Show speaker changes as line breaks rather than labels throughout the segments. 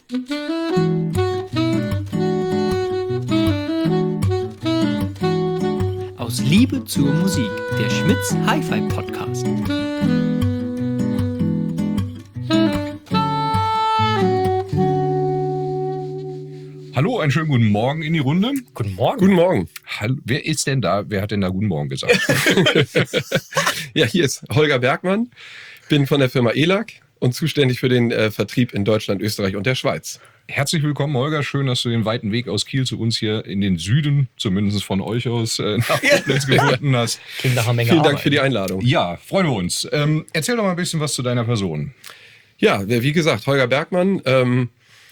Aus Liebe zur Musik, der Schmitz Hi-Fi Podcast.
Hallo, einen schönen guten Morgen in die Runde.
Guten Morgen.
Guten Morgen.
Hallo, wer ist denn da? Wer hat denn da guten Morgen gesagt?
Ja, hier ist Holger Bergmann, bin von der Firma ELAC und zuständig für den Vertrieb in Deutschland, Österreich und der Schweiz.
Herzlich willkommen, Holger. Schön, dass du den weiten Weg aus Kiel zu uns hier in den Süden, zumindest von euch aus, nach Koblenz gefunden hast.
Klingt nach einer Menge
Vielen Dank
Arbeit.
für die Einladung.
Ja, freuen wir uns. Erzähl doch mal ein bisschen was zu deiner Person.
Ja, wie gesagt, Holger Bergmann,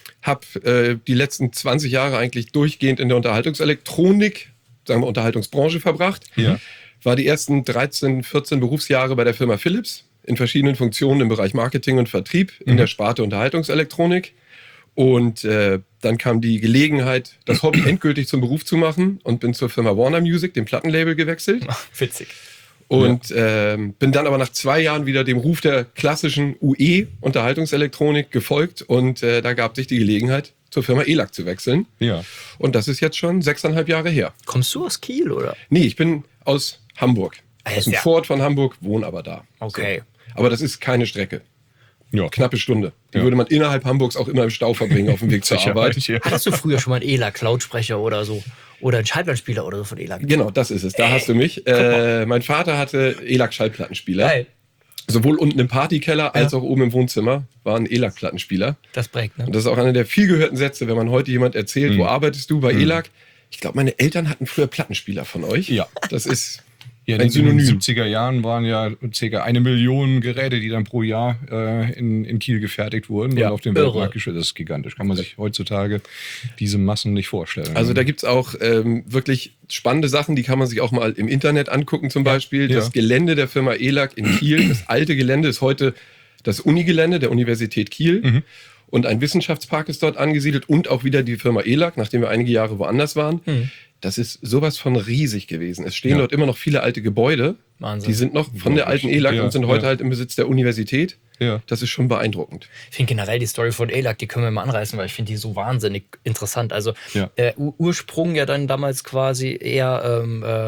habe die letzten 20 Jahre eigentlich durchgehend in der Unterhaltungselektronik, sagen wir Unterhaltungsbranche verbracht.
Ja.
War die ersten 13, 14 Berufsjahre bei der Firma Philips in verschiedenen Funktionen im Bereich Marketing und Vertrieb in der Sparte Unterhaltungselektronik. Und dann kam die Gelegenheit, das Hobby endgültig zum Beruf zu machen und bin zur Firma Warner Music, dem Plattenlabel, gewechselt.
Witzig.
Und bin dann aber nach 2 Jahren wieder dem Ruf der klassischen UE-Unterhaltungselektronik gefolgt. Und da gab sich die Gelegenheit, zur Firma ELAC zu wechseln.
Ja.
Und das ist jetzt schon 6,5 Jahre her.
Kommst du aus Kiel, oder?
Nee, ich bin aus Hamburg. Aus dem
Ja.
Vorort von Hamburg, wohne aber da.
Okay.
So. Aber das ist keine Strecke.
Ja.
Knappe Stunde. Die
Ja.
würde man innerhalb Hamburgs auch immer im Stau verbringen auf dem Weg zur Arbeit.
Ja.
Hattest du früher schon mal einen ELAC-Lautsprecher oder so? Oder einen Schallplattenspieler oder so von ELAC?
Genau, das ist es. Da hast du mich. Mein Vater hatte ELAC-Schallplattenspieler.
Geil.
Sowohl unten im Partykeller als auch oben im Wohnzimmer waren ELAC-Plattenspieler.
Das prägt, ne?
Und das ist auch einer der viel gehörten Sätze, wenn man heute jemand erzählt, wo arbeitest du bei ELAC? Ich glaube, meine Eltern hatten früher Plattenspieler von euch.
Ja.
Das ist
Ja,
ein
in den
Synonym.
70er Jahren waren ja ca. 1 Million Geräte, die dann pro Jahr in Kiel gefertigt wurden
Ja,
und auf dem
irre.
Weltmarkt gestellt. Das ist gigantisch. Kann man sich heutzutage diese Massen nicht vorstellen.
Also da gibt's auch wirklich spannende Sachen, die kann man sich auch mal im Internet angucken zum Beispiel.
Ja.
Das Gelände der Firma ELAC in Kiel, das alte Gelände, ist heute das Unigelände der Universität Kiel. Und ein Wissenschaftspark ist dort angesiedelt und auch wieder die Firma ELAC, nachdem wir einige Jahre woanders waren. Das ist sowas von riesig gewesen. Es stehen
Ja.
dort immer noch viele alte Gebäude.
Wahnsinn.
Die sind noch von der alten ELAC
Ja,
und sind heute
ja.
halt im Besitz der Universität.
Ja.
Das ist schon beeindruckend.
Ich finde generell die Story von ELAC, die können wir mal anreißen, weil ich finde die so wahnsinnig interessant. Also
Ja.
Ursprung ja dann damals quasi eher,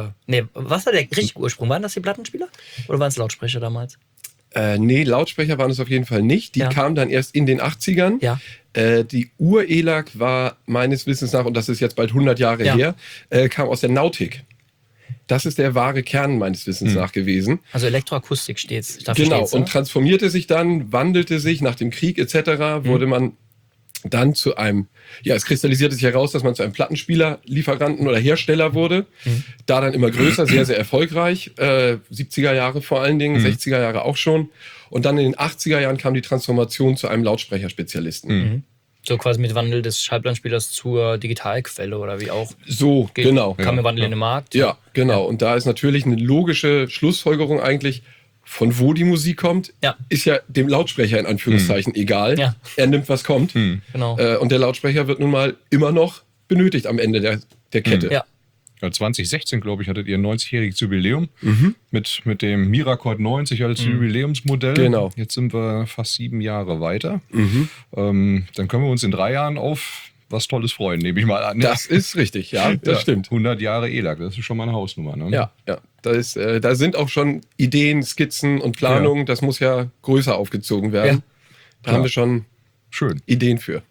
was war der richtige Ursprung? Waren das die Plattenspieler? Oder waren es Lautsprecher damals?
Nee, Lautsprecher waren es auf jeden Fall nicht. Die
Ja.
kamen dann erst in den 80ern.
Ja.
Die Ur-ELAC war meines Wissens nach, und das ist jetzt bald 100 Jahre
Ja.
her, kam aus der Nautik. Das ist der wahre Kern meines Wissens nach gewesen.
Also Elektroakustik steht's.
Genau, und transformierte sich dann, wandelte sich nach dem Krieg etc., wurde man dann zu einem, ja, es kristallisierte sich heraus, dass man zu einem Plattenspieler-Lieferanten oder Hersteller wurde. Da dann immer größer, sehr, sehr erfolgreich. 70er Jahre vor allen Dingen, 60er Jahre auch schon. Und dann in den 80er Jahren kam die Transformation zu einem Lautsprecherspezialisten.
So quasi mit Wandel des Schallplattenspielers zur Digitalquelle oder wie auch.
So, genau.
Kam der Wandel in den Markt.
Ja, genau. Und da ist natürlich eine logische Schlussfolgerung eigentlich, von wo die Musik kommt,
Ja.
ist ja dem Lautsprecher in Anführungszeichen egal.
Ja.
Er nimmt, was kommt.
Genau.
Und der Lautsprecher wird nun mal immer noch benötigt am Ende der Kette.
Ja.
Ja, 2016, glaube ich, hattet ihr ein 90-jähriges Jubiläum mit dem Miracord 90 als Jubiläumsmodell.
Genau.
Jetzt sind wir fast 7 Jahre weiter. Dann können wir uns in 3 Jahren auf was Tolles freuen, nehme ich mal an.
Das ist richtig, ja, das stimmt.
100 Jahre ELAC, das ist schon mal eine Hausnummer. Ne?
Ja, ja. Da sind auch schon Ideen, Skizzen und Planungen. Das muss ja größer aufgezogen werden.
Ja.
Da haben wir schon
Schön.
Ideen für.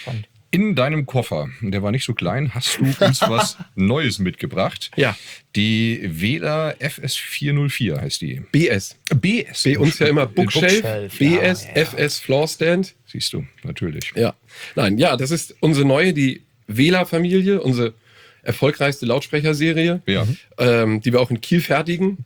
In deinem Koffer, der war nicht so klein, hast du uns was Neues mitgebracht.
Ja.
Die Wähler FS404 heißt die.
BS.
BS.
Bei uns ja immer Bookshelf,
Bookshelf,
BS,
ja.
FS, Floorstand.
Siehst du, natürlich.
Ja. Nein, ja, das ist unsere neue, die Wähler-Familie, unsere erfolgreichste Lautsprecherserie,
Ja.
die wir auch in Kiel fertigen.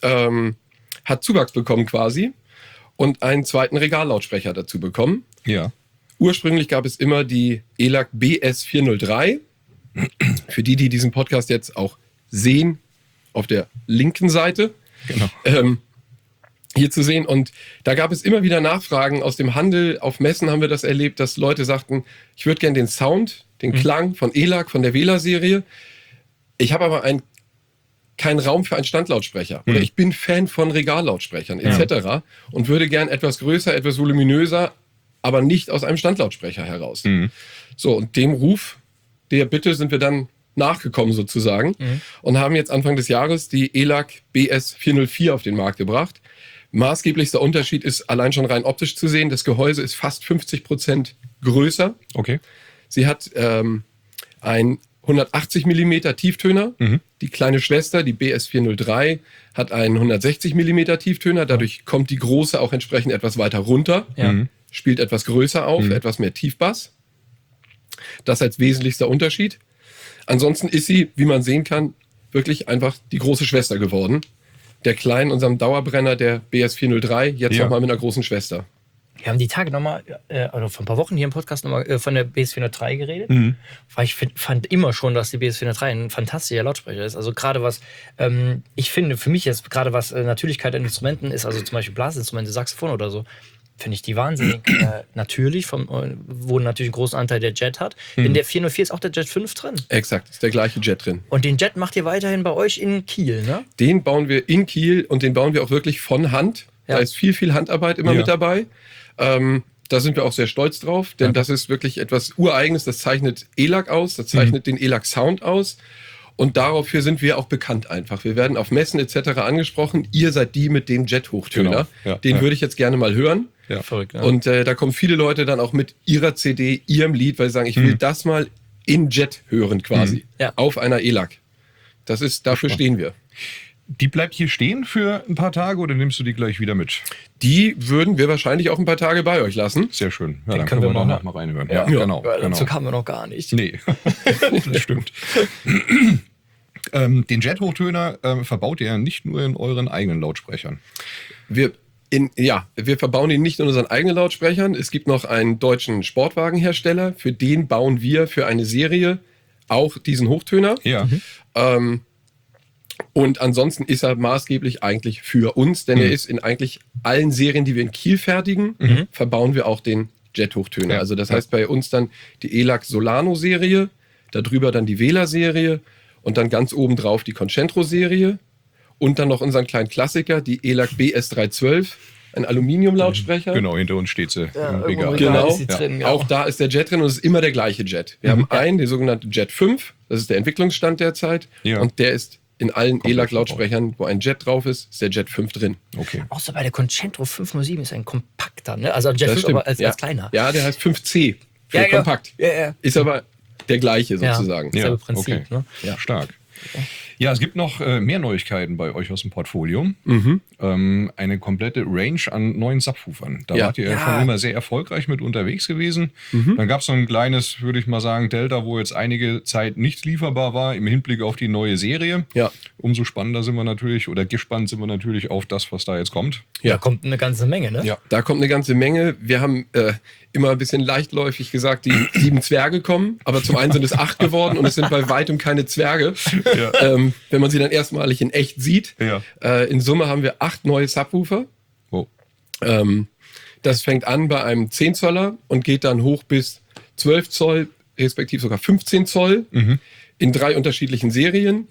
Hat Zuwachs bekommen quasi und einen zweiten Regallautsprecher dazu bekommen.
Ja.
Ursprünglich gab es immer die ELAC BS403. Für die diesen Podcast jetzt auch sehen, auf der linken Seite.
Genau.
Hier zu sehen. Und da gab es immer wieder Nachfragen aus dem Handel. Auf Messen haben wir das erlebt, dass Leute sagten, ich würde gerne den Sound, den Klang von ELAC, von der Wähler-Serie. Ich habe aber keinen Raum für einen Standlautsprecher. Oder ich bin Fan von Regallautsprechern etc. Und würde gern etwas größer, etwas voluminöser, aber nicht aus einem Standlautsprecher heraus. So, und dem Ruf, der Bitte sind wir dann nachgekommen sozusagen und haben jetzt Anfang des Jahres die ELAC BS404 auf den Markt gebracht. Maßgeblichster Unterschied ist allein schon rein optisch zu sehen. Das Gehäuse ist fast 50% größer.
Okay.
Sie hat ein 180 mm Tieftöner. Die kleine Schwester, die BS403, hat einen 160 mm Tieftöner. Dadurch kommt die große auch entsprechend etwas weiter runter. Spielt etwas größer auf, etwas mehr Tiefbass. Das als wesentlichster Unterschied. Ansonsten ist sie, wie man sehen kann, wirklich einfach die große Schwester geworden. Der kleinen, unserem Dauerbrenner, der BS403, jetzt nochmal mit einer großen Schwester.
Wir haben die Tage nochmal, oder vor ein paar Wochen hier im Podcast nochmal von der BS403 geredet. Weil ich fand immer schon, dass die BS403 ein fantastischer Lautsprecher ist. Also gerade was, ich finde, für mich jetzt gerade was Natürlichkeit an Instrumenten ist, also zum Beispiel Blasinstrumente, Saxophon oder so, finde ich die wahnsinnig natürlich, wo natürlich einen großen Anteil der Jet hat. In der 404 ist auch der Jet 5 drin.
Exakt, ist der gleiche Jet drin.
Und den Jet macht ihr weiterhin bei euch in Kiel, ne?
Den bauen wir in Kiel und den bauen wir auch wirklich von Hand. Da ist viel Handarbeit immer mit dabei. Da sind wir auch sehr stolz drauf, denn das ist wirklich etwas Ureigenes. Das zeichnet ELAC aus, das zeichnet den ELAC Sound aus. Und dafür sind wir auch bekannt einfach. Wir werden auf Messen etc. angesprochen. Ihr seid die mit dem Jet-Hochtöner.
Genau.
Den würde ich jetzt gerne mal hören.
Verrückt, ja.
Und da kommen viele Leute dann auch mit ihrer CD, ihrem Lied, weil sie sagen, ich will das mal in Jet hören quasi. Auf einer ELAC. Dafür stehen wir.
Die bleibt hier stehen für ein paar Tage oder nimmst du die gleich wieder mit?
Die würden wir wahrscheinlich auch ein paar Tage bei euch lassen.
Sehr schön. Ja,
Den
dann
können wir
noch
mal
mal reinhören.
Ja.
Genau.
Dazu kamen wir noch gar nicht.
Nee, das stimmt. Den Jet-Hochtöner verbaut ihr ja nicht nur in euren eigenen Lautsprechern.
Wir verbauen ihn nicht in unseren eigenen Lautsprechern. Es gibt noch einen deutschen Sportwagenhersteller, für den bauen wir für eine Serie auch diesen Hochtöner.
Ja.
Und ansonsten ist er maßgeblich eigentlich für uns, denn er ist in eigentlich allen Serien, die wir in Kiel fertigen, verbauen wir auch den Jet-Hochtöner.
Ja.
Also das heißt bei uns dann die ELAC Solano-Serie, darüber dann die Wähler-Serie und dann ganz oben drauf die Concentro-Serie und dann noch unseren kleinen Klassiker, die ELAC BS312, ein Aluminium-Lautsprecher.
Genau, hinter uns steht sie im Regal.
Genau,
ist sie drin, ja.
Auch da ist der Jet drin und es ist immer der gleiche Jet. Wir haben einen, den sogenannten Jet 5, das ist der Entwicklungsstand derzeit und der ist in allen ELAC-Lautsprechern, wo ein Jet drauf ist der Jet 5 drin.
Okay.
Außer bei der Concentro 507 ist ein kompakter, ne? Also ein Jet
Das
5, aber als kleiner.
Ja, der heißt 5C für
Ja,
kompakt.
Ja.
Ist aber der gleiche sozusagen.
Selbe Prinzip,
okay.
ne?
Ja. Stark. Ja, es gibt noch mehr Neuigkeiten bei euch aus dem Portfolio. Eine komplette Range an neuen Subwoofern. Da wart ihr schon immer sehr erfolgreich mit unterwegs gewesen. Dann gab es so ein kleines, würde ich mal sagen, Delta, wo jetzt einige Zeit nicht lieferbar war im Hinblick auf die neue Serie.
Ja.
Umso spannender sind wir natürlich oder gespannt sind wir natürlich auf das, was da jetzt kommt.
Da kommt eine ganze Menge, ne?
Ja.
Da kommt eine ganze Menge. Wir haben immer ein bisschen leichtläufig gesagt, die 7 Zwerge kommen, aber zum einen sind es 8 geworden und es sind bei weitem keine Zwerge. Wenn man sie dann erstmalig in echt sieht. In Summe haben wir 8 neue Subwoofer.
Oh.
Das fängt an bei einem 10 Zoller und geht dann hoch bis 12 Zoll, respektive sogar 15 Zoll in 3 unterschiedlichen Serien.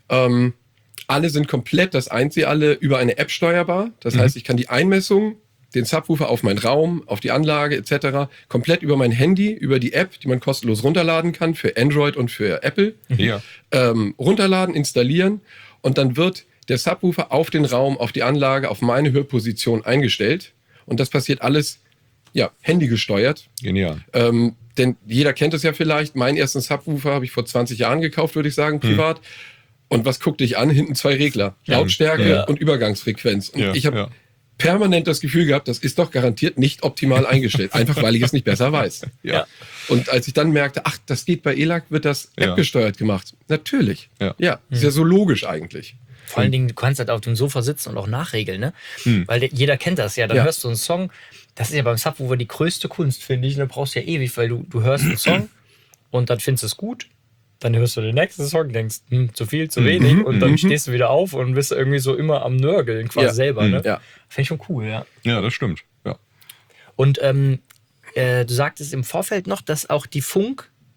Alle sind komplett, das eint sie alle, über eine App steuerbar. Das heißt, ich kann die Einmessung, den Subwoofer auf meinen Raum, auf die Anlage etc. komplett über mein Handy, über die App, die man kostenlos runterladen kann für Android und für Apple, runterladen, installieren und dann wird der Subwoofer auf den Raum, auf die Anlage, auf meine Hörposition eingestellt und das passiert alles handygesteuert.
Genial.
Denn jeder kennt es ja vielleicht, meinen ersten Subwoofer habe ich vor 20 Jahren gekauft, würde ich sagen, privat. Und was guckte ich an? Hinten 2 Regler, Lautstärke und Übergangsfrequenz. Und ich habe permanent das Gefühl gehabt, das ist doch garantiert nicht optimal eingestellt, einfach weil ich es nicht besser weiß. Und als ich dann merkte, ach, das geht bei ELAC, wird das App-gesteuert gemacht. Natürlich. Ist ja so logisch eigentlich.
Vor allen Dingen, du kannst halt auf dem Sofa sitzen und auch nachregeln, ne? Weil jeder kennt das ja. Dann hörst du einen Song. Das ist ja beim Subwoofer die größte Kunst, finde ich. Und da brauchst du ja ewig, weil du hörst einen Song und dann findest du es gut. Dann hörst du den nächsten Song, denkst, zu viel, zu wenig. Und dann stehst du wieder auf und bist irgendwie so immer am Nörgeln quasi selber. Ne?
Ja.
Finde ich schon cool, ja.
Ja, das stimmt. Ja.
Und du sagtest im Vorfeld noch, dass auch die Funk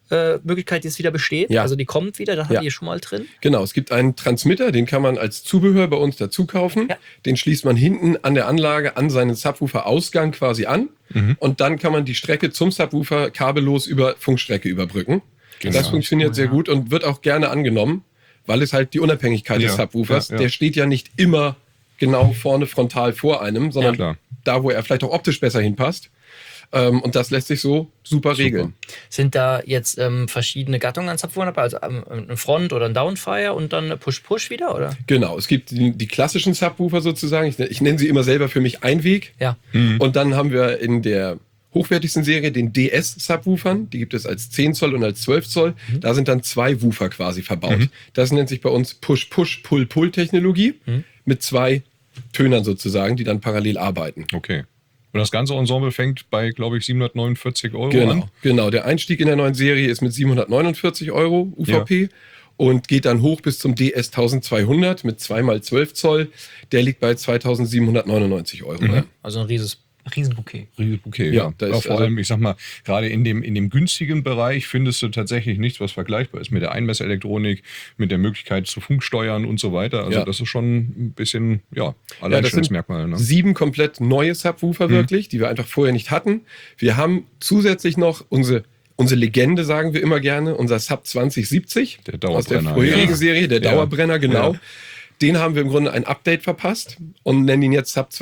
Möglichkeit, die es wieder besteht?
Ja.
Also die kommt wieder, da habt ihr schon mal drin?
Genau, es gibt einen Transmitter, den kann man als Zubehör bei uns dazu kaufen. Ja. Den schließt man hinten an der Anlage an seinen Subwoofer-Ausgang quasi an. Und dann kann man die Strecke zum Subwoofer kabellos über Funkstrecke überbrücken. Genau. Das funktioniert sehr gut und wird auch gerne angenommen, weil es halt die Unabhängigkeit des Subwoofers, der steht ja nicht immer genau vorne frontal vor einem, sondern da, wo er vielleicht auch optisch besser hinpasst. Und das lässt sich so super regeln.
Sind da jetzt verschiedene Gattungen an Subwoofern, also ein Front- oder ein Downfire und dann Push-Push wieder, oder?
Genau, es gibt die klassischen Subwoofer sozusagen. Ich nenne sie immer selber für mich Einweg.
Ja.
Und dann haben wir in der hochwertigsten Serie den DS-Subwoofern. Die gibt es als 10 Zoll und als 12 Zoll. Da sind dann 2 Woofer quasi verbaut. Das nennt sich bei uns Push-Push-Pull-Pull-Technologie mit 2 Tönern sozusagen, die dann parallel arbeiten.
Okay. Und das ganze Ensemble fängt bei, glaube ich, 749 € an?
Genau. Der Einstieg in der neuen Serie ist mit 749 € UVP und geht dann hoch bis zum DS 1200 mit 2x12 Zoll. Der liegt bei 2799 €.
Also ein Riesenbouquet.
Riesenbouquet, ja. Vor allem, ich sag mal, gerade in dem günstigen Bereich findest du tatsächlich nichts, was vergleichbar ist mit der Einmesselektronik, mit der Möglichkeit zu Funksteuern und so weiter. Also das ist schon ein bisschen, Alleinstellungsmerkmal. Ne? 7
komplett neue Subwoofer wirklich, die wir einfach vorher nicht hatten. Wir haben zusätzlich noch unsere Legende, sagen wir immer gerne, unser Sub 2070
der Dauerbrenner,
aus der vorherigen Serie, der Dauerbrenner, genau. Ja. Den haben wir im Grunde ein Update verpasst und nennen ihn jetzt Sub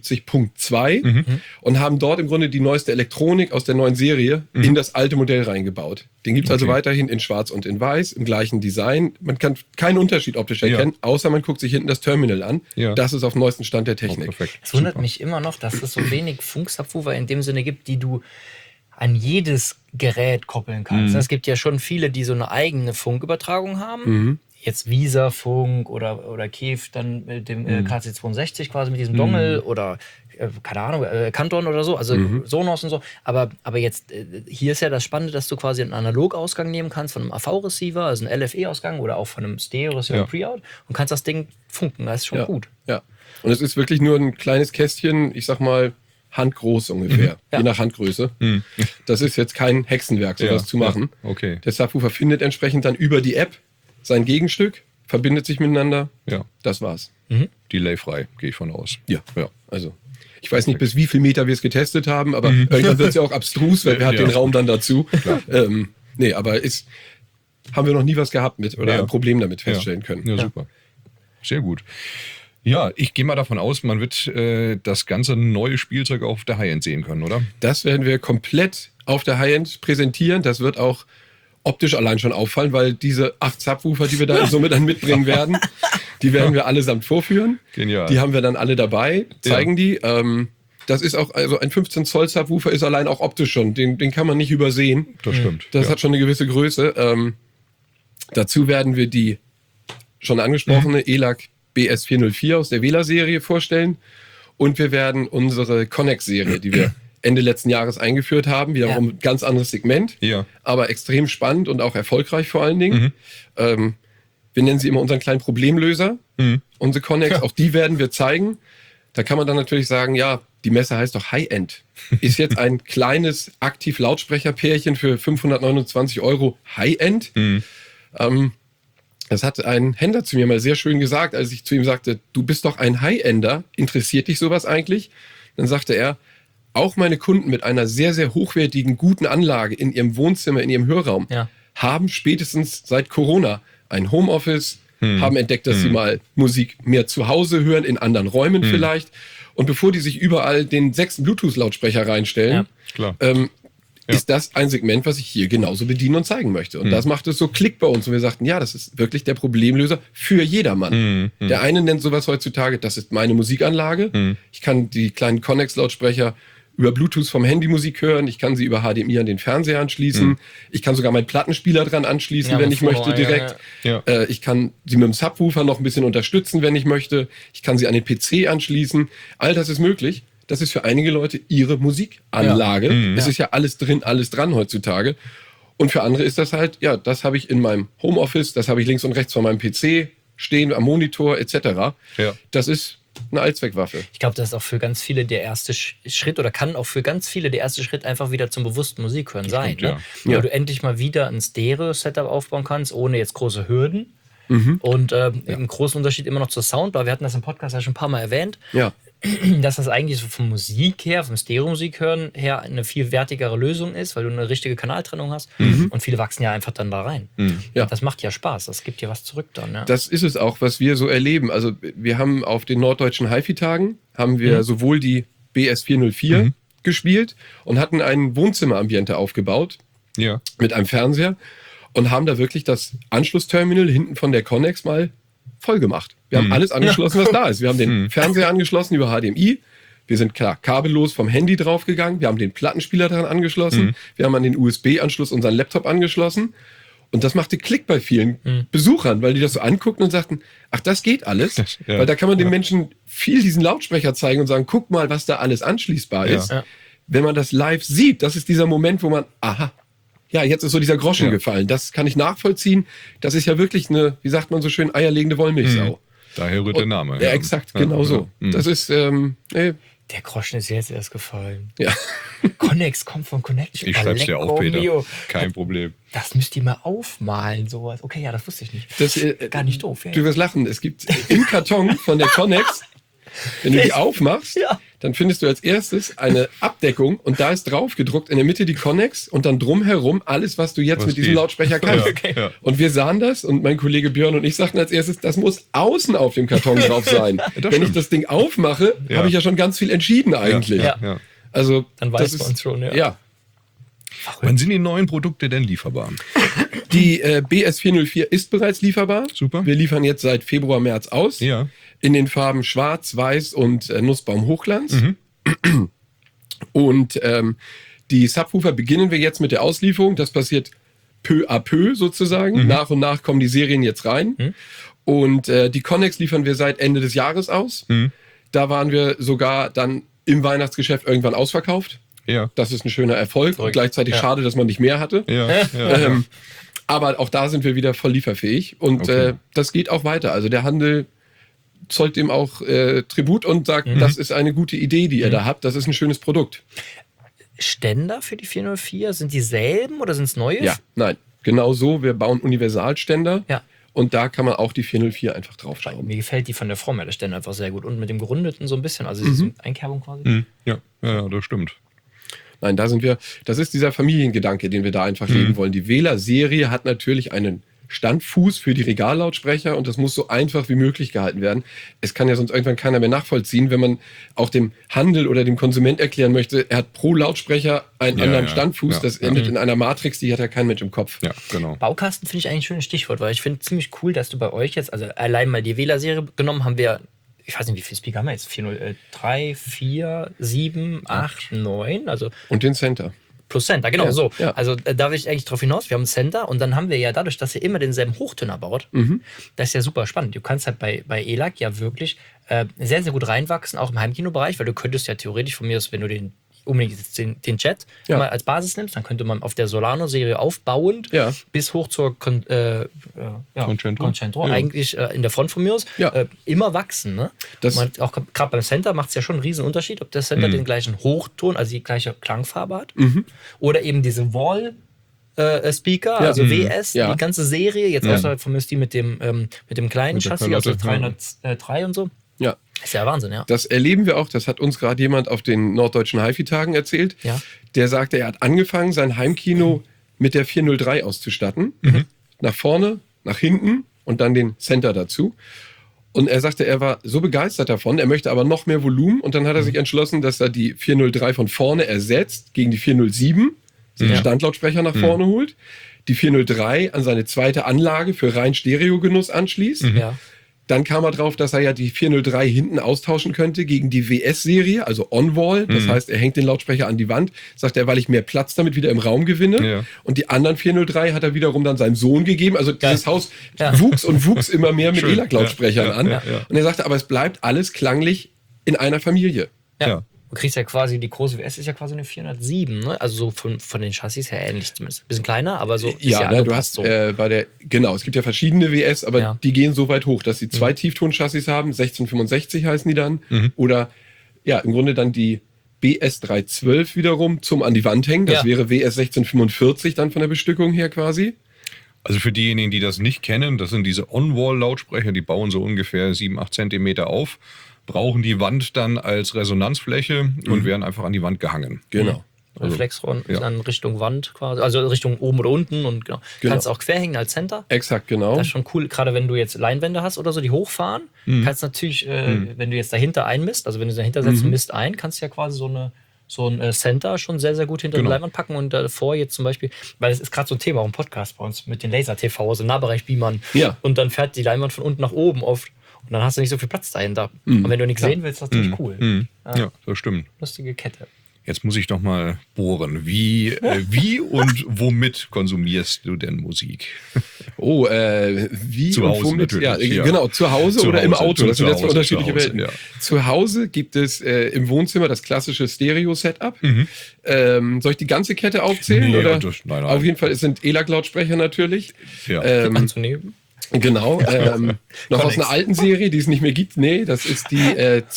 2070.2 und haben dort im Grunde die neueste Elektronik aus der neuen Serie in das alte Modell reingebaut. Den gibt es also weiterhin in schwarz und in weiß, im gleichen Design. Man kann keinen Unterschied optisch erkennen, außer man guckt sich hinten das Terminal an. Ja. Das ist auf dem neuesten Stand der Technik.
Es wundert mich immer noch, dass es so wenig Funksubwoofer in dem Sinne gibt, die du an jedes Gerät koppeln kannst. Es gibt ja schon viele, die so eine eigene Funkübertragung haben. Jetzt Visa-Funk oder Kef dann mit dem KC62 quasi mit diesem Dongle oder keine Ahnung, Canton oder so, also Sonos und so. Aber jetzt, hier ist ja das Spannende, dass du quasi einen Analogausgang nehmen kannst von einem AV-Receiver, also einen LFE-Ausgang oder auch von einem Stereo-Receiver Pre-Out und kannst das Ding funken. Das ist schon gut.
Ja, und es ist wirklich nur ein kleines Kästchen, ich sag mal, handgroß ungefähr, je nach Handgröße. Das ist jetzt kein Hexenwerk, sowas zu machen.
Okay.
Der Subwoofer findet entsprechend dann über die App sein Gegenstück, verbindet sich miteinander. Ja. Das war's.
Delayfrei, gehe ich von aus.
Ja. Also ich weiß nicht, bis wie viel Meter wir es getestet haben, aber irgendwann wird es ja auch abstrus, weil wir hat den Raum dann dazu. Aber haben wir noch nie was gehabt mit oder ein Problem damit feststellen können.
Ja, super. Sehr gut. Ja, ich gehe mal davon aus, man wird das ganze neue Spielzeug auf der High-End sehen können, oder?
Das werden wir komplett auf der High-End präsentieren. Das wird auch optisch allein schon auffallen, weil diese 8 Subwoofer, die wir da in Summe dann mitbringen werden, die werden wir allesamt vorführen.
Genial.
Die haben wir dann alle dabei, zeigen die. Das ist auch, also ein 15 Zoll Subwoofer ist allein auch optisch schon, den kann man nicht übersehen.
Das stimmt.
Das hat schon eine gewisse Größe. Dazu werden wir die schon angesprochene ELAC BS404 aus der Wähler-Serie vorstellen und wir werden unsere Connex-Serie, die wir Ende letzten Jahres eingeführt haben, wieder auch ein ganz anderes Segment, aber extrem spannend und auch erfolgreich vor allen Dingen. Wir nennen sie immer unseren kleinen Problemlöser, unsere Connex, auch die werden wir zeigen. Da kann man dann natürlich sagen, ja, die Messe heißt doch High-End. Ist jetzt ein kleines Aktiv-Lautsprecher-Pärchen für 529 € High-End? Das hat ein Händler zu mir mal sehr schön gesagt, als ich zu ihm sagte, du bist doch ein High-Ender, interessiert dich sowas eigentlich? Dann sagte er, auch meine Kunden mit einer sehr, sehr hochwertigen, guten Anlage in ihrem Wohnzimmer, in ihrem Hörraum, haben spätestens seit Corona ein Homeoffice, haben entdeckt, dass sie mal Musik mehr zu Hause hören, in anderen Räumen vielleicht. Und bevor die sich überall den 6. Bluetooth-Lautsprecher reinstellen, ist das ein Segment, was ich hier genauso bedienen und zeigen möchte. Und das macht es so Klick bei uns. Und wir sagten, ja, das ist wirklich der Problemlöser für jedermann. Der eine nennt sowas heutzutage, das ist meine Musikanlage. Ich kann die kleinen Connex-Lautsprecher über Bluetooth vom Handy Musik hören. Ich kann sie über HDMI an den Fernseher anschließen. Ich kann sogar meinen Plattenspieler dran anschließen, wenn ich möchte, direkt. Ich kann sie mit dem Subwoofer noch ein bisschen unterstützen, wenn ich möchte. Ich kann sie an den PC anschließen. All das ist möglich. Das ist für einige Leute ihre Musikanlage. Es ist ja alles drin, alles dran heutzutage. Und für andere ist das halt, ja, das habe ich in meinem Homeoffice, das habe ich links und rechts von meinem PC stehen, am Monitor etc. Das ist eine Allzweckwaffe.
Ich glaube, das ist auch für ganz viele der erste Schritt oder kann auch für ganz viele der erste Schritt einfach wieder zum bewussten Musikhören sein.
Stimmt,
ne?
ja.
Weil du endlich mal wieder ein Stereo-Setup aufbauen kannst, ohne jetzt große Hürden. Und im großen Unterschied immer noch zur Soundbar. Wir hatten das im Podcast ja schon ein paar Mal erwähnt.
Ja.
Dass das eigentlich so vom Musik her, vom Stereo-Musik hören her eine viel wertigere Lösung ist, weil du eine richtige Kanaltrennung hast. Und viele wachsen ja einfach dann da rein.
Ja.
Das macht ja Spaß, das gibt dir was zurück dann. Ja.
Das ist es auch, was wir so erleben. Also wir haben auf den norddeutschen HiFi-Tagen haben wir sowohl die BS404 gespielt und hatten ein Wohnzimmerambiente aufgebaut
Ja.
mit einem Fernseher und haben da wirklich das Anschlussterminal hinten von der Connex mal voll gemacht. Wir haben alles angeschlossen, was da ist. Wir haben den Fernseher angeschlossen über HDMI. Wir sind klar kabellos vom Handy draufgegangen. Wir haben den Plattenspieler daran angeschlossen. Wir haben an den USB-Anschluss unseren Laptop angeschlossen. Und das machte Klick bei vielen Besuchern, weil die das so anguckten und sagten, ach, das geht alles.
Ja.
Weil da kann man den Menschen viel diesen Lautsprecher zeigen und sagen, guck mal, was da alles anschließbar ist.
Ja.
Wenn man das live sieht, das ist dieser Moment, wo man, aha, ja, jetzt ist so dieser Groschen gefallen. Das kann ich nachvollziehen. Das ist ja wirklich eine, wie sagt man so schön, eierlegende Wollmilchsau.
Daher rührt der Name.
Ja, exakt, genau so. Das ist,
Der Groschen ist jetzt erst gefallen.
ja.
Connex kommt von Connection.
Ich schreib's dir auf, Peter.
Mio.
Kein Problem.
Das müsst ihr mal aufmalen, sowas. Okay, ja, das wusste ich nicht.
Das,
Gar nicht doof. Ja.
Du wirst lachen. Es gibt im Karton von der Connex, wenn du die aufmachst,
Ja.
dann findest du als erstes eine Abdeckung und da ist drauf gedruckt in der Mitte die Connex und dann drumherum alles, was du jetzt
Was
mit diesem
geht.
Lautsprecher kannst.
Ja, okay. Ja.
Und wir sahen das und mein Kollege Björn und ich sagten als erstes, das muss außen auf dem Karton drauf sein. Wenn ich
stimmt.
das Ding aufmache,
Ja.
habe ich ja schon ganz viel entschieden eigentlich.
Ja.
Ja.
Also,
Dann
das
weiß man
ist
schon, ja.
Ja.
Wann sind die neuen Produkte denn lieferbar?
Die BS404 ist bereits lieferbar.
Super.
Wir liefern jetzt seit Februar, März aus.
Ja.
In den Farben Schwarz, Weiß und Nussbaum Hochglanz. Und die Subwoofer beginnen wir jetzt mit der Auslieferung. Das passiert peu à peu sozusagen. Nach und nach kommen die Serien jetzt rein. Und die Connex liefern wir seit Ende des Jahres aus. Da waren wir sogar dann im Weihnachtsgeschäft irgendwann ausverkauft.
Ja.
Das ist ein schöner Erfolg und gleichzeitig schade, dass man nicht mehr hatte.
Ja.
Aber auch da sind wir wieder voll lieferfähig und
Okay.
das geht auch weiter. Also der Handel zollt dem auch Tribut und sagt, das ist eine gute Idee, die ihr da habt. Das ist ein schönes Produkt.
Ständer für die 404, sind dieselben oder sind es neue?
Ja, nein, genau so. Wir bauen Universalständer
Ja.
und da kann man auch die 404 einfach draufschrauben.
Mir gefällt die von der Form her, der Ständer einfach sehr gut. Und mit dem Gerundeten so ein bisschen, also diese Einkerbung quasi.
Ja, das stimmt.
Nein, da sind wir, das ist dieser Familiengedanke, den wir da einfach leben wollen. Die Wähler-Serie hat natürlich einen Standfuß für die Regallautsprecher und das muss so einfach wie möglich gehalten werden. Es kann ja sonst irgendwann keiner mehr nachvollziehen, wenn man auch dem Handel oder dem Konsument erklären möchte, er hat pro Lautsprecher einen anderen Standfuß, das endet in einer Matrix, die hat ja kein Mensch im Kopf.
Ja, genau.
Baukasten finde ich eigentlich ein schönes Stichwort, weil ich finde ziemlich cool, dass du bei euch jetzt, also allein mal die Wähler-Serie genommen, haben wir, ich weiß nicht, wie viele Speaker haben wir jetzt? 3, 4, 7, 8, 9, also
Und den Center.
plus Center, genau
Ja,
so.
ja.
Also da will ich eigentlich drauf hinaus. Wir haben einen Center und dann haben wir ja dadurch, dass ihr immer denselben Hochtöner baut, das ist ja super spannend. Du kannst halt bei ELAC ja wirklich sehr, sehr gut reinwachsen, auch im Heimkinobereich, weil du könntest ja theoretisch von mir aus, wenn du unbedingt den Chat
Ja.
mal als Basis nimmst, dann könnte man auf der Solano-Serie aufbauend
Ja.
bis hoch zur Concentro
Ja.
eigentlich in der Front von mir aus
Ja.
Immer wachsen. Ne?
Das-
Auch gerade beim Center macht es ja schon einen riesen Unterschied, ob der Center den gleichen Hochton, also die gleiche Klangfarbe hat oder eben diese Wall Speaker,
Ja.
also WS,
Ja.
die ganze Serie, jetzt außerhalb von mir ist die mit dem kleinen
Mit der
Chassis, also
Kalotte,
303 und so.
Ja.
Ist ja Wahnsinn, ja.
Das erleben wir auch, das hat uns gerade jemand auf den norddeutschen HiFi-Tagen erzählt.
Ja.
Der sagte, er hat angefangen, sein Heimkino mit der 403 auszustatten. Nach vorne, nach hinten und dann den Center dazu. Und er sagte, er war so begeistert davon, er möchte aber noch mehr Volumen. Und dann hat er sich entschlossen, dass er die 403 von vorne ersetzt gegen die 407, sich den Standlautsprecher nach vorne holt, die 403 an seine zweite Anlage für rein Stereogenuss anschließt.
Ja.
Dann kam er drauf, dass er ja die 403 hinten austauschen könnte gegen die WS-Serie, also On-Wall. Das heißt, er hängt den Lautsprecher an die Wand, sagt er, weil ich mehr Platz damit wieder im Raum gewinne.
Ja.
Und die anderen 403 hat er wiederum dann seinem Sohn gegeben. Also dieses Haus
Ja.
wuchs und wuchs immer mehr mit
Schön.
ELAC-Lautsprechern
Ja,
an.
ja, ja.
Und er sagte, aber es bleibt alles klanglich in einer Familie.
Ja. Du kriegst ja quasi, die große WS ist ja quasi eine 407, ne? Also so von den Chassis her ähnlich zumindest. Ein bisschen kleiner, aber so.
Ja, ne, du hast so. Es gibt ja verschiedene WS, aber die gehen so weit hoch, dass sie 2 Tiefton-Chassis haben, 1665 heißen die dann. Oder ja, im Grunde dann die BS 312 wiederum zum an die Wand hängen. Das wäre WS 1645 dann von der Bestückung her quasi.
Also für diejenigen, die das nicht kennen, das sind diese On-Wall-Lautsprecher, die bauen so ungefähr 7-8 Zentimeter auf, brauchen die Wand dann als Resonanzfläche und werden einfach an die Wand gehangen.
Genau.
Reflexrohren dann Richtung Wand quasi, also Richtung oben oder unten und kannst auch quer hängen als Center.
Exakt, genau.
Das ist schon cool, gerade wenn du jetzt Leinwände hast oder so, die hochfahren, kannst natürlich, wenn du jetzt dahinter einmisst, also wenn du dahinter setzt, Mist ein, kannst du ja quasi so ein Center schon sehr, sehr gut hinter die Leinwand packen und davor jetzt zum Beispiel, weil es ist gerade so ein Thema, auch im Podcast bei uns mit den Laser-TV, so Nahbereich-Beamern und dann fährt die Leinwand von unten nach oben oft und dann hast du nicht so viel Platz dahinter. Und wenn du nichts sehen willst, ist das natürlich cool.
Ja, das stimmt.
Lustige Kette.
Jetzt muss ich noch mal bohren. Wie und womit konsumierst du denn Musik?
Wie
zu Hause
und womit?
natürlich.
Ja, genau, zu Hause oder im Auto. Das sind jetzt unterschiedliche Welten.
Ja.
Zu Hause gibt es im Wohnzimmer das klassische Stereo-Setup. Soll ich die ganze Kette aufzählen?
Nee,
oder?
Nein.
Auf jeden Fall, es sind ELAC-Lautsprecher natürlich.
Ja.
Anzunehmen.
Genau, noch aus einer alten Serie, die es nicht mehr gibt. Nee, das ist die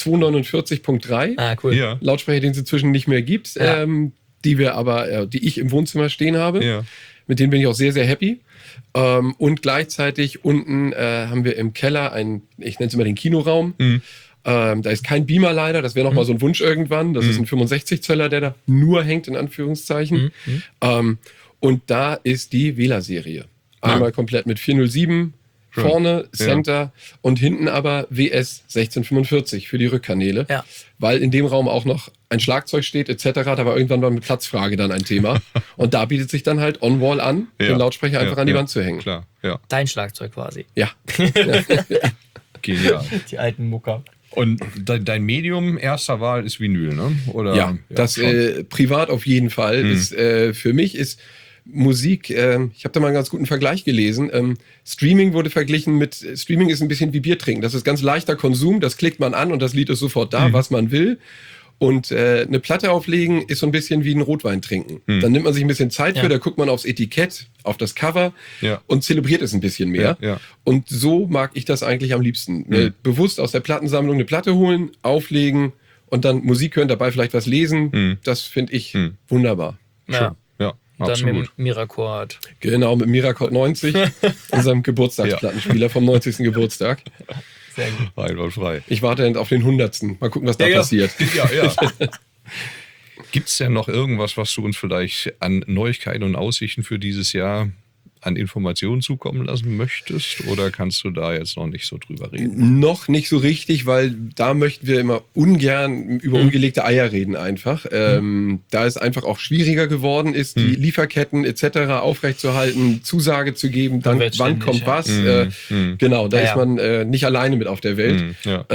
249.3.
Ah, cool.
Ja.
Lautsprecher, den es inzwischen nicht mehr gibt, die ich im Wohnzimmer stehen habe.
Ja.
Mit denen bin ich auch sehr, sehr happy. Und gleichzeitig unten haben wir im Keller ich nenne es immer den Kinoraum. Da ist kein Beamer leider, das wäre noch mal so ein Wunsch irgendwann. Das ist ein 65 Zöller, der da nur hängt, in Anführungszeichen. Und da ist die Wähler-Serie. Einmal komplett mit 407 vorne, Center und hinten aber WS 1645 für die Rückkanäle. Ja. Weil in dem Raum auch noch ein Schlagzeug steht etc. Da war irgendwann mal mit Platzfrage dann ein Thema. Und da bietet sich dann halt On-Wall an, den Lautsprecher einfach an die Wand zu hängen.
Klar, ja.
Dein Schlagzeug quasi.
Ja.
Genial.
Die alten Mucker.
Und dein Medium erster Wahl ist Vinyl, ne? Oder?
Ja, das privat auf jeden Fall. Ist, für mich ist Musik, ich habe da mal einen ganz guten Vergleich gelesen. Streaming wurde verglichen mit, Streaming ist ein bisschen wie Bier trinken. Das ist ganz leichter Konsum, das klickt man an und das Lied ist sofort da, was man will. Und eine Platte auflegen ist so ein bisschen wie ein Rotwein trinken. Dann nimmt man sich ein bisschen Zeit für, da guckt man aufs Etikett, auf das Cover und zelebriert es ein bisschen mehr. Ja. Und so mag ich das eigentlich am liebsten. Bewusst aus der Plattensammlung eine Platte holen, auflegen und dann Musik hören, dabei vielleicht was lesen. Das finde ich wunderbar.
Ja. Dann
Absolut.
mit dem Miracord.
Genau, mit Miracord 90, unserem Geburtstagsplattenspieler vom 90. Geburtstag.
Sehr gut.
Einwandfrei.
Ich warte auf den 100. Mal gucken, was da passiert.
Ja. Gibt es denn noch irgendwas, was du uns vielleicht an Neuigkeiten und Aussichten für dieses Jahr an Informationen zukommen lassen möchtest? Oder kannst du da jetzt noch nicht so drüber reden?
Noch nicht so richtig, weil da möchten wir immer ungern über ungelegte Eier reden einfach. Da es einfach auch schwieriger geworden ist, die Lieferketten etc. aufrechtzuerhalten, Zusage zu geben, dann wann kommt was. Genau, da ist man nicht alleine mit auf der Welt.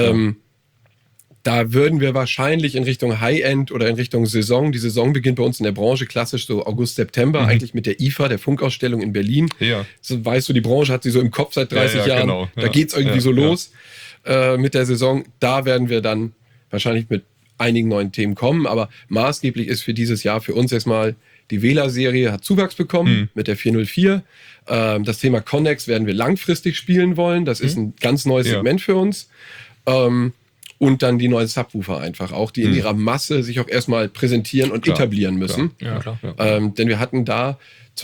Da würden wir wahrscheinlich in Richtung High-End oder in Richtung Saison. Die Saison beginnt bei uns in der Branche klassisch so August, September, eigentlich mit der IFA, der Funkausstellung in Berlin. Ja. So, weißt du, die Branche hat sie so im Kopf seit 30 Jahren. Genau. Da geht's irgendwie so los mit der Saison. Da werden wir dann wahrscheinlich mit einigen neuen Themen kommen. Aber maßgeblich ist für dieses Jahr für uns erstmal die Wähler-Serie hat Zuwachs bekommen mit der 404. Das Thema Connex werden wir langfristig spielen wollen. Das ist ein ganz neues Segment für uns. Und dann die neuen Subwoofer einfach auch, die in ihrer Masse sich auch erstmal präsentieren und etablieren müssen.
Klar.
Denn wir hatten da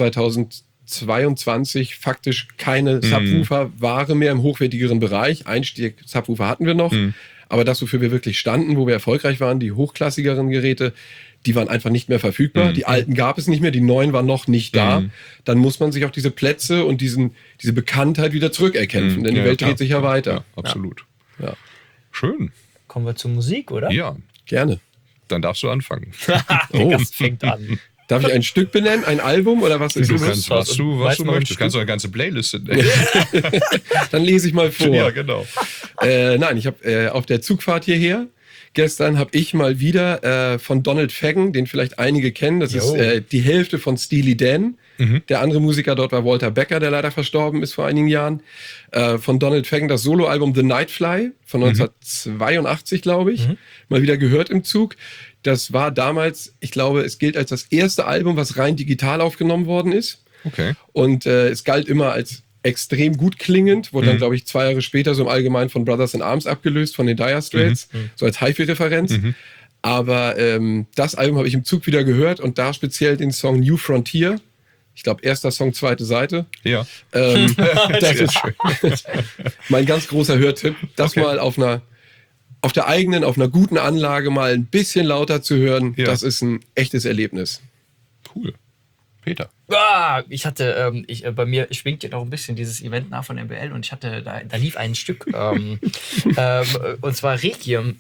2022 faktisch keine Subwoofer-Ware mehr im hochwertigeren Bereich. Einstieg-Subwoofer hatten wir noch. Aber das, wofür wir wirklich standen, wo wir erfolgreich waren, die hochklassigeren Geräte, die waren einfach nicht mehr verfügbar. Die alten gab es nicht mehr, die neuen waren noch nicht da. Dann muss man sich auch diese Plätze und diese Bekanntheit wieder zurückerkämpfen, denn die Welt dreht sich ja weiter.
Ja, absolut.
Ja.
Schön.
Kommen wir zur Musik, oder?
Ja.
Gerne.
Dann darfst du anfangen.
Der Gast fängt an.
Darf ich ein Stück benennen, ein Album oder was ist
Du
das?
kannst, was du möchtest. Du kannst auch eine ganze Playlist nennen.
Dann lese ich mal vor.
Ja, genau.
Nein, ich habe auf der Zugfahrt hierher gestern habe ich mal wieder von Donald Fagen, den vielleicht einige kennen, das ist die Hälfte von Steely Dan. Der andere Musiker dort war Walter Becker, der leider verstorben ist vor einigen Jahren. Von Donald Fagen das Soloalbum The Nightfly von 1982, glaube ich. Mal wieder gehört im Zug. Das war damals, ich glaube, es gilt als das erste Album, was rein digital aufgenommen worden ist.
Okay.
Und es galt immer als extrem gut klingend, wurde dann, glaube ich, 2 Jahre später so im Allgemeinen von Brothers in Arms abgelöst, von den Dire Straits, so als Hi-Fi-Referenz. Aber das Album habe ich im Zug wieder gehört und da speziell den Song New Frontier. Ich glaube, erster Song, zweite Seite.
Ja.
Das ist mein ganz großer Hörtipp, das mal auf einer guten Anlage mal ein bisschen lauter zu hören. Ja. Das ist ein echtes Erlebnis.
Cool. Peter.
Ich hatte, bei mir schwingt ja noch ein bisschen dieses Event nach von MBL und ich hatte, da lief ein Stück, und zwar Requiem,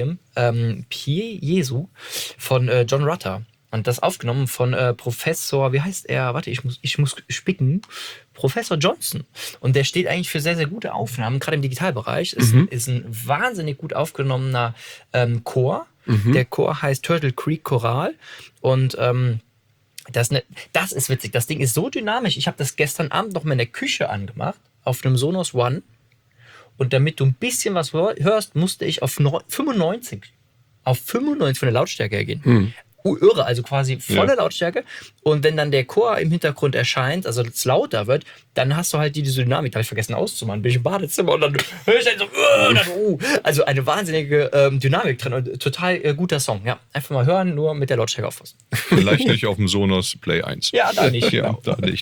Pie Jesu von John Rutter. Und das aufgenommen von Professor, wie heißt er? Warte, ich muss spicken. Professor Johnson. Und der steht eigentlich für sehr, sehr gute Aufnahmen, gerade im Digitalbereich. Ist ein wahnsinnig gut aufgenommener Chor. Der Chor heißt Turtle Creek Choral. Und das ist witzig. Das Ding ist so dynamisch. Ich habe das gestern Abend noch mal in der Küche angemacht, auf einem Sonos One. Und damit du ein bisschen was hörst, musste ich auf 95 von der Lautstärke her gehen. Irre, also quasi volle Lautstärke. Und wenn dann der Chor im Hintergrund erscheint, also es lauter wird, dann hast du halt diese Dynamik. Da habe ich vergessen auszumachen. Bin ich im Badezimmer und dann höre ich dann so, also eine wahnsinnige Dynamik drin und total guter Song. Ja, einfach mal hören, nur mit der Lautstärke aufpassen.
Vielleicht nicht auf dem Sonos Play 1.
Ja, da nicht.
Ja, da nicht.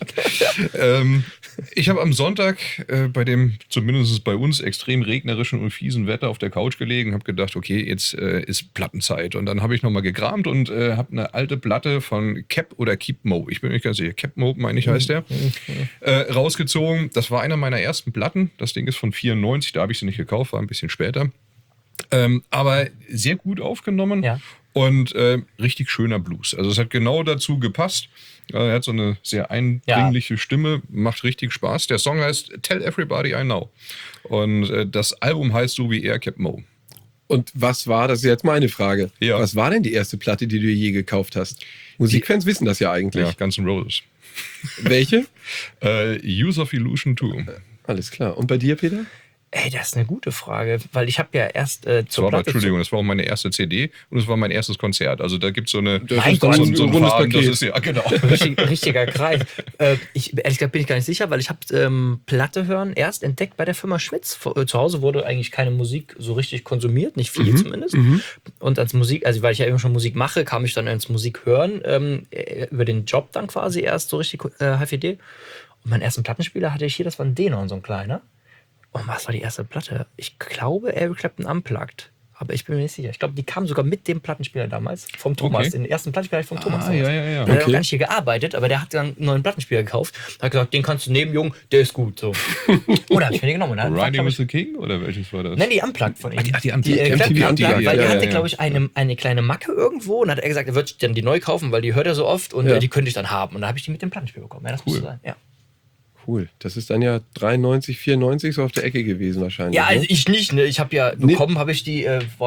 Ich habe am Sonntag bei dem, zumindest bei uns, extrem regnerischen und fiesen Wetter auf der Couch gelegen, habe gedacht, okay, jetzt ist Plattenzeit. Und dann habe ich nochmal gekramt und habe eine alte Platte von Cap oder Keep Mo, ich bin mir nicht ganz sicher, Cap Mo, meine ich, heißt der, rausgezogen. Das war einer meiner ersten Platten. Das Ding ist von 94, da habe ich sie nicht gekauft, war ein bisschen später. Aber sehr gut aufgenommen und richtig schöner Blues. Also es hat genau dazu gepasst. Er hat so eine sehr eindringliche Stimme, macht richtig Spaß. Der Song heißt Tell Everybody I Know. Und das Album heißt so wie er, Cap Mo.
Und was war, das ist jetzt meine Frage, was war denn die erste Platte, die du je gekauft hast? Musikfans wissen das ja eigentlich.
Ja, Guns N' Roses.
Welche?
Use of Illusion 2.
Alles klar. Und bei dir, Peter?
Ey, das ist eine gute Frage, weil ich habe ja erst
zur Platte... Entschuldigung, das war auch meine erste CD und es war mein erstes Konzert. Also da gibt es so eine...
so ein rundes Paket.
Das ist, ja, genau.
Richtiger Kreis. Ehrlich gesagt bin ich gar nicht sicher, weil ich habe Platte hören erst entdeckt bei der Firma Schmitz. Zu Hause wurde eigentlich keine Musik so richtig konsumiert, nicht viel zumindest. Und als Musik, also weil ich ja immer schon Musik mache, kam ich dann ins Musik hören, über den Job dann quasi erst so richtig HFD. Und meinen ersten Plattenspieler hatte ich hier, das war ein Denon, so ein kleiner. Und was war die erste Platte? Ich glaube Eric Clapton Unplugged. Aber ich bin mir nicht sicher. Ich glaube, die kam sogar mit dem Plattenspieler damals. Vom Thomas. Den ersten Plattenspieler vom Thomas.
Ja.
Der hat noch gar nicht hier gearbeitet, aber der hat dann einen neuen Plattenspieler gekauft. Hat gesagt, den kannst du nehmen, Jung, der ist gut. So. Oder habe ich mir den genommen.
Riding with the King? Oder welches war das?
Nein, die Unplugged von ihm.
Die Unplugged.
Weil der hatte, glaube ich, eine kleine Macke irgendwo. Und hat er gesagt, er wird dann die neu kaufen, weil die hört er so oft. Und die könnte ich dann haben. Und da habe ich die mit dem Plattenspieler bekommen. Ja, das muss sein. Ja.
Cool. Das ist dann ja 93, 94 so auf der Ecke gewesen wahrscheinlich.
Ja, also ich nicht. Ne? Ich habe ja bekommen, habe ich die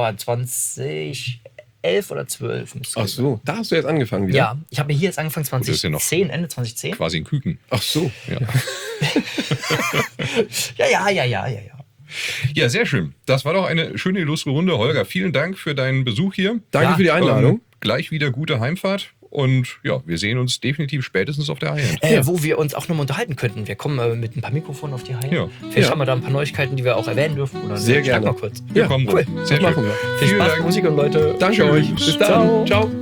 2011 oder 12.
Ach so, da hast du jetzt angefangen wieder?
Ja, ich habe hier jetzt angefangen 2010, Ende 2010.
Quasi ein Küken.
Ach so.
Ja.
Ja, sehr schön. Das war doch eine schöne, illustre Runde. Holger, vielen Dank für deinen Besuch hier.
Danke für die Einladung.
Gleich wieder gute Heimfahrt. Und ja, wir sehen uns definitiv spätestens auf der High-End.
Wo wir uns auch nochmal unterhalten könnten. Wir kommen mit ein paar Mikrofonen auf die High-End.
Ja.
Vielleicht haben wir da ein paar Neuigkeiten, die wir auch erwähnen dürfen. Oder
sehr gerne.
Mal kurz.
Wir kommen
cool.
Sehr
machen wir.
Viel Spaß, Musik und Leute.
Danke euch. Bis dann. Ciao.